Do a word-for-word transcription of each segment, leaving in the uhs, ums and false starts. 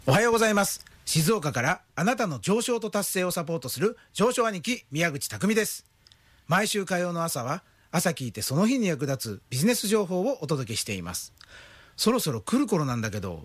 おはようございます。静岡からあなたの上昇と達成をサポートする上昇兄貴宮口匠です。毎週火曜の朝は朝聞いてその日に役立つビジネス情報をお届けしています。そろそろ来る頃なんだけど、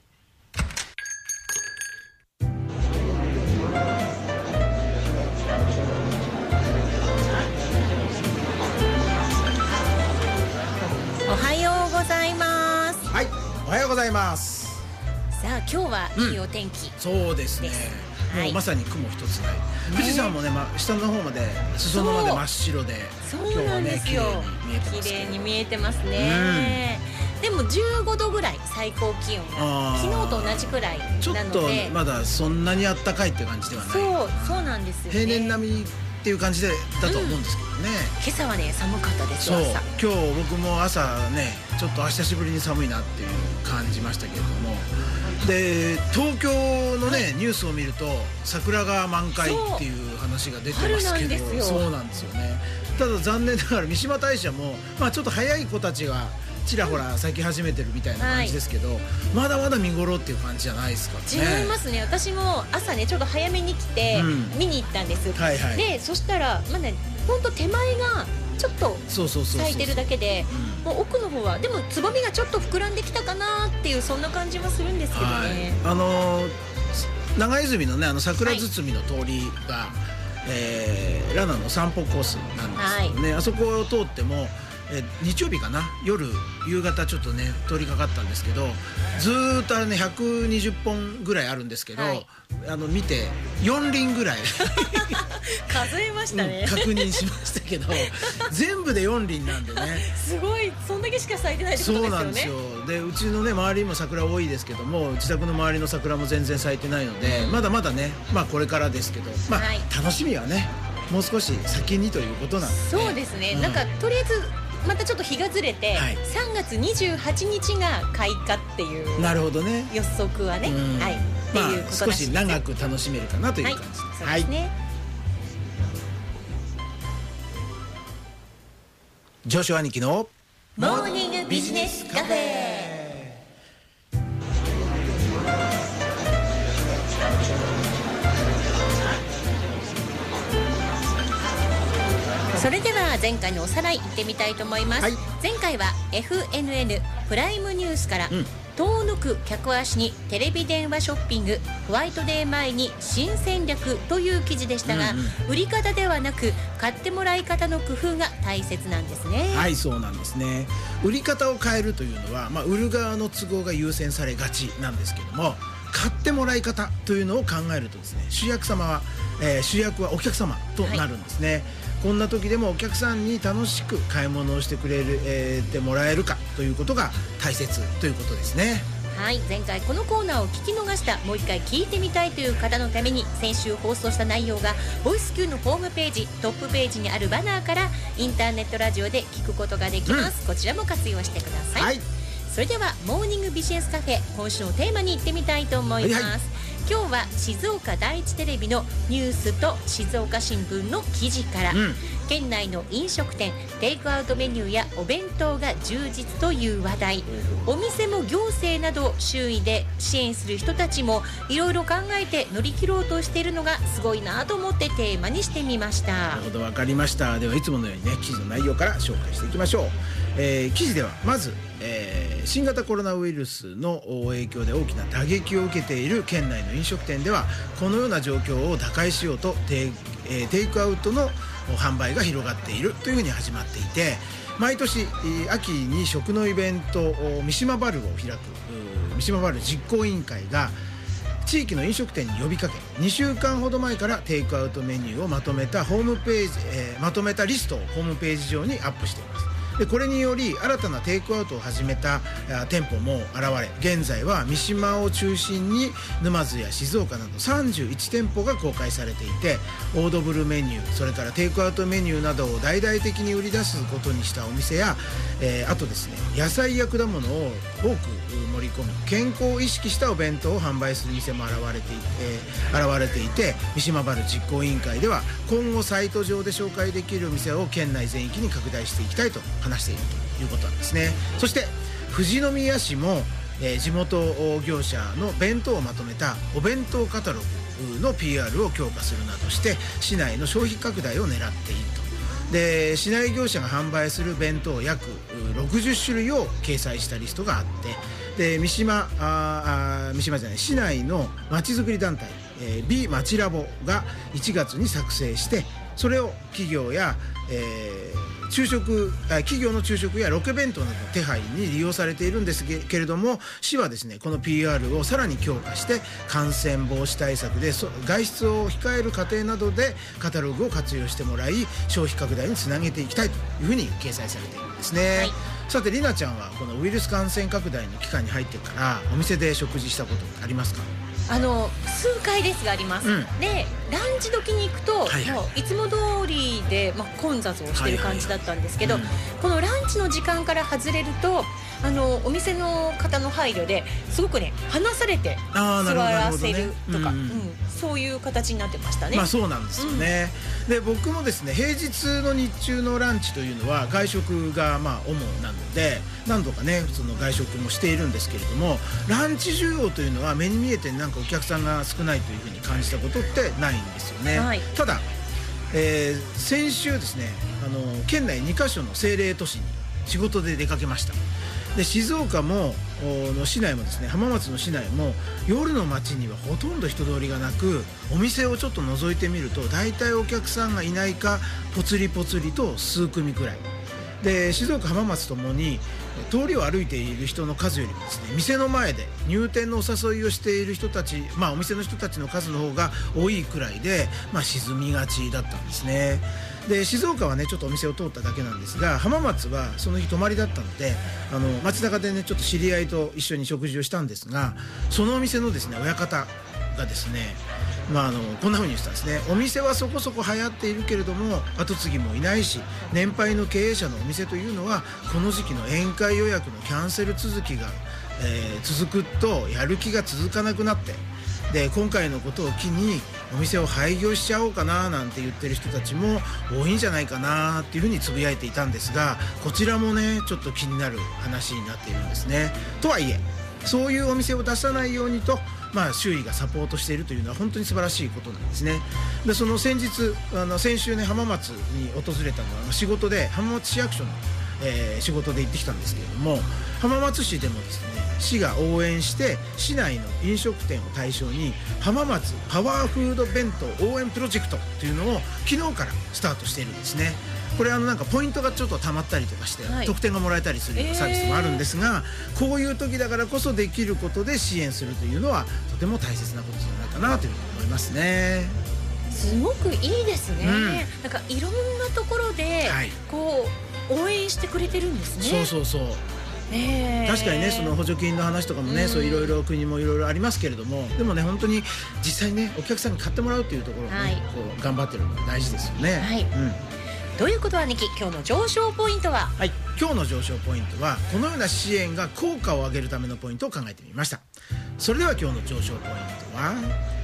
おはようございます。 はい、おはようございます。 さあ今日はいいお天気、 うん、そうですね、 はい、 もうまさに雲一つない、ね、富士山もね、ま、下の方まで裾野まで真っ白で、 そうなんですよ、 今日はね綺麗に見えてますね、うん、でもじゅうごどぐらい最高気温が昨日と同じくらいなので、 ちょっとまだそんなにあったかいっていう感じではない。 そうそうなんですよね。 平年並みっていう感じでだと思うんですけどね、うん、 今朝はね寒かったですよ。 そう朝今日僕も朝ねちょっと久しぶりに寒いなっていう感じましたけれども、で東京のね、はい、ニュースを見ると桜が満開っていう話が出てますけど、そうなんですよね。ただ残念ながら三嶋大社も、まあ、ちょっと早い子たちがちらほら咲き始めてるみたいな感じですけど、はい、まだまだ見頃っていう感じじゃないですかね。 違いますね。私も朝ねちょっと早めに来て、うん、見に行ったんです、はいはい、でそしたらまあねほんと手前がちょっと咲いてるだけで、もう奥の方はでもつぼみがちょっと膨らんできたかなっていうそんな感じはするんですけどね、はい、 あのー、長泉のねあの桜堤の通りが、はい、えー、ラナの散歩コースなんですけどね、はい、あそこを通ってもえ日曜日かな、夜夕方ちょっとね通りかかったんですけど、ずーっとあれねひゃくにじゅっぽんぐらいあるんですけど、はい、あの見てよん輪ぐらい数えましたね、 うん、確認しましたけど全部でよん輪なんでねすごい、そんだけしか咲いてないってことですよね。 そうなんですよ。でうちのね周りにも桜多いですけども、自宅の周りの桜も全然咲いてないので、うん、まだまだね、まあこれからですけど、まあ、はい、楽しみはねもう少し先にということなんで、ね、 そうですね、うん、なんかとりあえずまたちょっと日がずれて、はい、さんがつにじゅうはちにちが開花っていうなるほどね予測はね、うん、はい、っていうことらしいです。 まあ、少し長く楽しめるかなという感じです、はい、 そうですね、はい、 上昇兄貴のモーニングビジネスカフェ。それでは前回のおさらいいってみたいと思います、はい、前回は エフエヌエヌ プライムニュースから、うん、遠のく客足にテレビ電話ショッピングホワイトデー前に新戦略という記事でしたが、うんうん、売り方ではなく買ってもらい方の工夫が大切なんですね。 はい、そうなんですね。売り方を変えるというのは、まあ、売る側の都合が優先されがちなんですけども、買ってもらい方というのを考えるとですね、主役様は、えー、主役はお客様となるんですね、はい、こんな時でもお客さんに楽しく買い物をしてくれる、えー、てもらえるかということが大切ということですね。 はい、前回このコーナーを聞き逃した、もう一回聞いてみたいという方のために、先週放送した内容がボイス Q のホームページトップページにあるバナーからインターネットラジオで聞くことができます、うん、こちらも活用してください、はい、それではモーニングビジネスカフェ、今週のテーマに行ってみたいと思います、はいはい、今日は静岡第一テレビのニュースと静岡新聞の記事から、うん、県内の飲食店テイクアウトメニューやお弁当が充実という話題、お店も行政など周囲で支援する人たちもいろいろ考えて乗り切ろうとしているのがすごいなと思ってテーマにしてみました。 なるほど、分かりました。ではいつものようにね記事の内容から紹介していきましょう、えー、記事ではまず、えー、新型コロナウイルスの影響で大きな打撃を受けている県内の飲食店ではこのような状況を打開しようとテイ、えー、テイクアウトの販売が広がっているというふうに始まっていて、毎年秋に食のイベント三島バルを開く三島バル実行委員会が地域の飲食店に呼びかけ、にしゅうかんほど前からテイクアウトメニューをまとめたホームページ、えー、まとめたリストをホームページ上にアップしています。でこれにより新たなテイクアウトを始めた店舗も現れ、現在は三島を中心に沼津や静岡などさんじゅういちてんぽが公開されていて、オードブルメニュー、それからテイクアウトメニューなどを大々的に売り出すことにしたお店や、えー、あとですね野菜や果物を多く盛り込み健康を意識したお弁当を販売する店も現れていて、えー、現れていて三島バル実行委員会では今後サイト上で紹介できる店を県内全域に拡大していきたいと話しているということなんですね。そして富士宮市もえー、地元業者の弁当をまとめたお弁当カタログの ピーアール を強化するなどして市内の消費拡大を狙っていると。で市内業者が販売する弁当約ろくじゅっしゅるいを掲載したリストがあって、で三島ああ三島じゃない市内のまちづくり団体、えー、美まちラボがいちがつに作成して、それを企業や、えー昼食企業の昼食やロケ弁当などの手配に利用されているんですけれども、市はですねこの ピーアール をさらに強化して感染防止対策で外出を控える家庭などでカタログを活用してもらい消費拡大につなげていきたいというふうに掲載されているんですね、はい、さてりなちゃんはこのウイルス感染拡大の期間に入ってからお店で食事したことありますか？ あの数回ですがあります、うん、でランチ時に行くと、はいはい、もういつも通りで、まあ、混雑をしてる感じだったんですけど、はいはいはい、うん、このランチの時間から外れるとあのお店の方の配慮ですごくね離されて座らせるとか、うんうん、そういう形になってましたね。 まあそうなんですよね、うん、で僕もですね平日の日中のランチというのは外食がまあ主なので何度かねその外食もしているんですけれども、ランチ需要というのは目に見えてなんかお客さんが少ないというふうに感じたことってないんですよね、はい、ただ、えー、先週ですねあの県内にかしょの政令都市に仕事で出かけました。で静岡もの市内もですね浜松の市内も夜の街にはほとんど人通りがなく、お店をちょっと覗いてみると大体お客さんがいないかぽつりぽつりと数組くらいで、静岡浜松ともに通りを歩いている人の数よりもですね店の前で入店のお誘いをしている人たち、まあお店の人たちの数の方が多いくらいで、まあ沈みがちだったんですね。で静岡はねちょっとお店を通っただけなんですが、浜松はその日泊まりだったのであの街中でねちょっと知り合いと一緒に食事をしたんですが、そのお店のですね親方がですねまあ、あのこんな風に言ってたんですね。お店はそこそこ流行っているけれども後継ぎもいないし、年配の経営者のお店というのはこの時期の宴会予約のキャンセル続きが、えー、続くとやる気が続かなくなって、で今回のことを機にお店を廃業しちゃおうかななんて言ってる人たちも多いんじゃないかなっていうふうにつぶやいていたんですが、こちらもねちょっと気になる話になっているんですね。とはいえそういうお店を出さないようにと、まあ、周囲がサポートしているというのは本当に素晴らしいことなんですね。でその先日あの先週ね浜松に訪れたのは仕事で浜松市役所の、えー、仕事で行ってきたんですけれども、浜松市でもですね市が応援して市内の飲食店を対象に浜松パワーフード弁当応援プロジェクトというのを昨日からスタートしているんですね。これあのなんかポイントがちょっとたまったりとかして、はい、特典がもらえたりするサービスもあるんですが、えー、こういう時だからこそできることで支援するというのはとても大切なことじゃないかなというふうに思いますね。 すごくいいですね、うん、なんかいろんなところで、はい、こう応援してくれてるんですね。 そうそうそう、えー、確かにねその補助金の話とかもね、うん、そういろいろ国もいろいろありますけれども、でもね本当に実際ねお客さんに買ってもらうっていうところをね、はい、こう頑張ってるのが大事ですよね。はい、うん、 ということは兄貴、今日の上昇ポイントは？ はい、今日の上昇ポイントはこのような支援が効果を上げるためのポイントを考えてみました。それでは今日の上昇ポイントは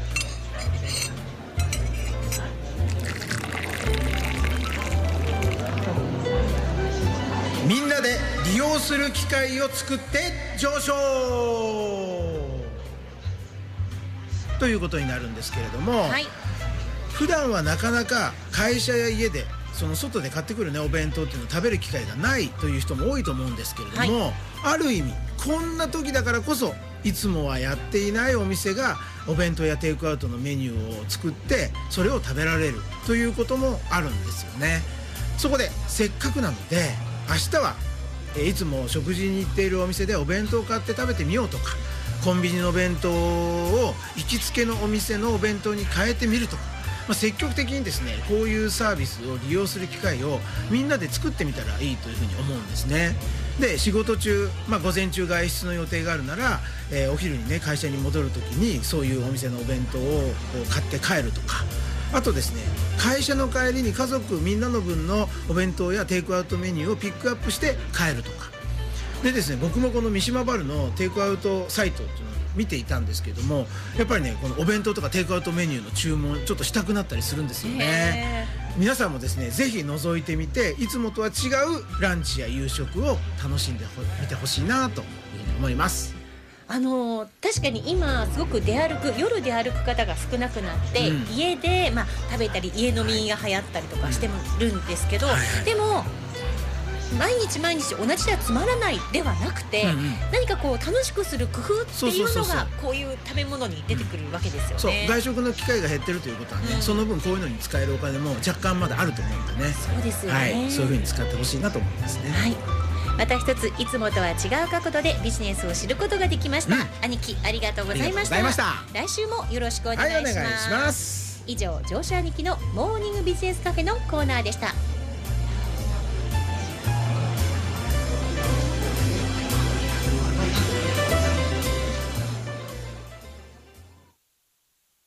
みんなで利用する機会を作って上昇ということになるんですけれども、はい、普段はなかなか会社や家でその外で買ってくるねお弁当っていうのを食べる機会がないという人も多いと思うんですけれども、はい、ある意味こんな時だからこそいつもはやっていないお店がお弁当やテイクアウトのメニューを作ってそれを食べられるということもあるんですよね。そこでせっかくなので明日はいつも食事に行っているお店でお弁当を買って食べてみようとか、コンビニの弁当を行きつけのお店のお弁当に変えてみるとか、まあ、積極的にですねこういうサービスを利用する機会をみんなで作ってみたらいいというふうに思うんですね。で仕事中、まあ、午前中外出の予定があるなら、えー、お昼にね会社に戻る時にそういうお店のお弁当を買って帰るとか、あとですね会社の帰りに家族みんなの分のお弁当やテイクアウトメニューをピックアップして帰るとかでですね、僕もこの三島バルのテイクアウトサイトっていうのを見ていたんですけども、やっぱりねこのお弁当とかテイクアウトメニューの注文ちょっとしたくなったりするんですよね。皆さんもですねぜひ覗いてみていつもとは違うランチや夕食を楽しんでみてほしいなというふうに思います。 あの確かに今すごく出歩く夜出歩く方が少なくなって、うん、家で、まあ、食べたり家飲みが流行ったりとかしてるんですけど、はい、でも毎日毎日同じではつまらないではなくて、うんうん、何かこう楽しくする工夫っていうのがこういう食べ物に出てくるわけですよね。 そう外食の機会が減ってるということはね、うん、その分こういうのに使えるお金も若干まだあると思うんでね。 そうですよね、 はい、そういうふうに使ってほしいなと思いますね。 はい、また一ついつもとは違う角度でビジネスを知ることができました、うん、兄貴ありがとうございました。来週もよろしくお願いします。 はい、お願いします。 以上上司兄貴のモーニングビジネスカフェのコーナーでした。